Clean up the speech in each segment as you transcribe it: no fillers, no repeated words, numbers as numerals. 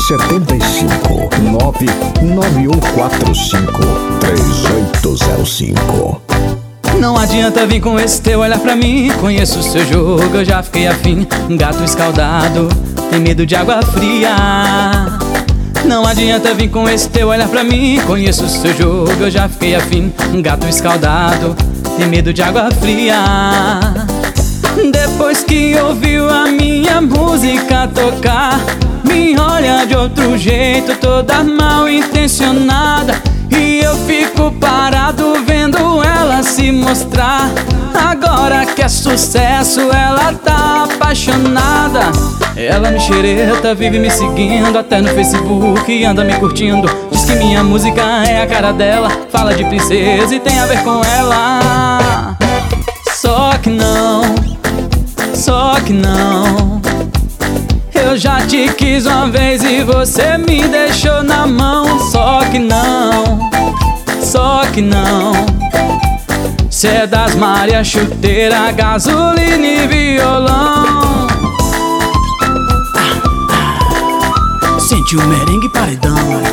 75 991453805. Não adianta vir com esse teu olhar pra mim. Conheço o seu jogo, eu já fiquei afim. Gato escaldado, tem medo de água fria. Não adianta vir com esse teu olhar pra mim. Conheço o seu jogo, eu já fiquei afim. Gato escaldado, tem medo de água fria. Depois que ouviu a minha música tocar, me olha de outro jeito, toda mal intencionada. E eu fico parado vendo ela se mostrar. Agora que é sucesso, ela tá apaixonada. Ela me xereta, vive me seguindo até no Facebook e anda me curtindo. Diz que minha música é a cara dela, fala de princesa e tem a ver com ela. Só que não, só que não. Eu já te quis uma vez e você me deixou na mão. Só que não, só que não. Cê é das Maria, chuteira, gasolina e violão. Sente o merengue paredão.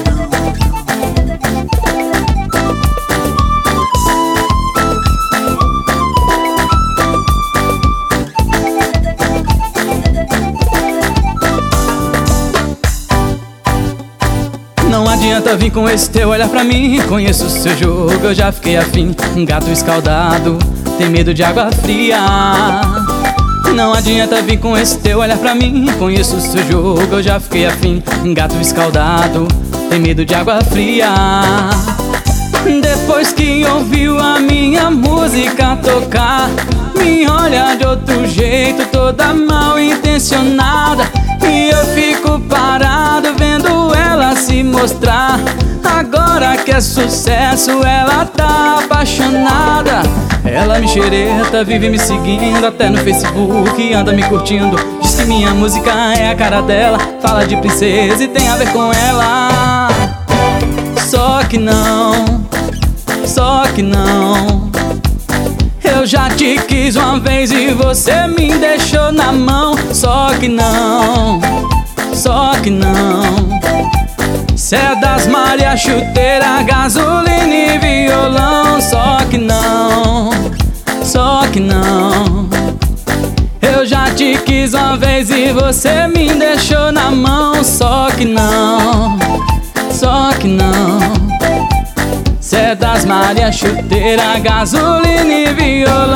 Não adianta vir com esse teu olhar pra mim. Conheço o seu jogo, eu já fiquei afim. Gato escaldado, tem medo de água fria. Não adianta vir com esse teu olhar pra mim. Conheço o seu jogo, eu já fiquei afim. Gato escaldado, tem medo de água fria. Depois que ouviu a minha música tocar, me olha de outro jeito, toda mal intencionada. E eu fico parado vendo ela se mostrar. Agora que é sucesso, ela tá apaixonada. Ela me xereta, vive me seguindo até no Facebook e anda me curtindo. Diz que minha música é a cara dela, fala de princesa e tem a ver com ela. Só que não, só que não. Eu já te quis uma vez e você me deixou na mão. Só que não, só que não. Cê é das Maria, chuteira, gasolina e violão. Só que não, só que não. Eu já te quis uma vez e você me deixou na mão. Só que não, só que não. Cê é das Maria, chuteira, gasolina e violão.